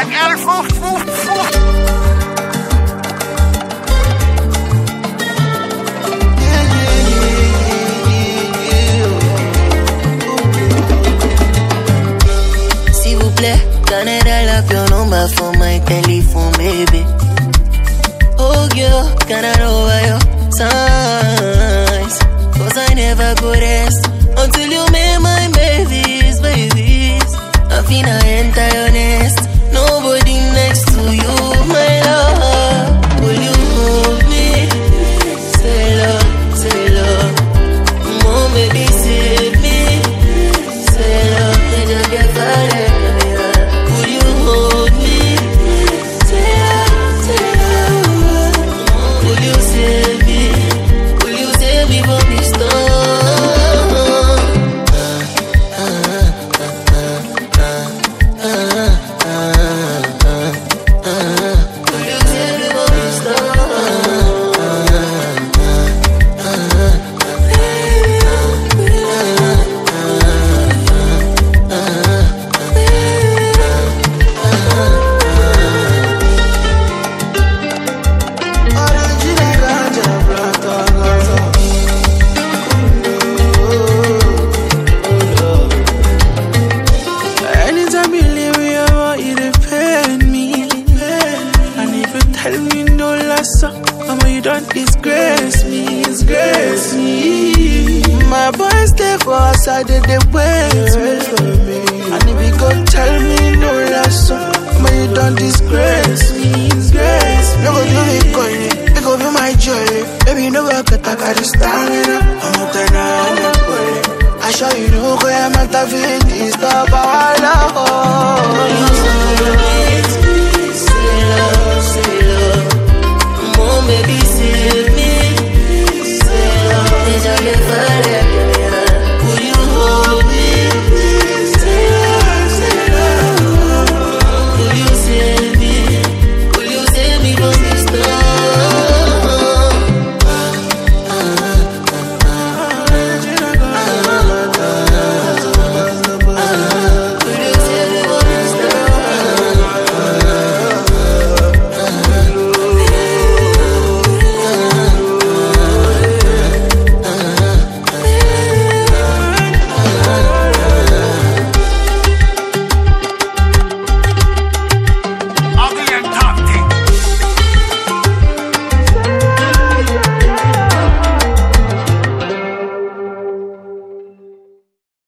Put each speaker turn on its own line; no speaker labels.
S'il vous plaît, donnez la your number for my telephone, baby. Oh girl, can I know your signs? Cause I never go rest until you make my babies. I finna enter your nest. Nobody next to you, my love. Will you hold me? Say love. Mom, baby, save me. Say love, they just get fired. Will you hold me? Say love. Will you save me? Will you save me from this storm?
Tell me no lesser, mama, you don't disgrace me. My boys stay for outside, they wait for me. And if you go tell me no lesser, mama, you don't disgrace me. No go do me coin, they go be my joy. Baby, you know I got the stamina. I'm up there now, I'm up there. I show you know where I'm at the finish, stop our love.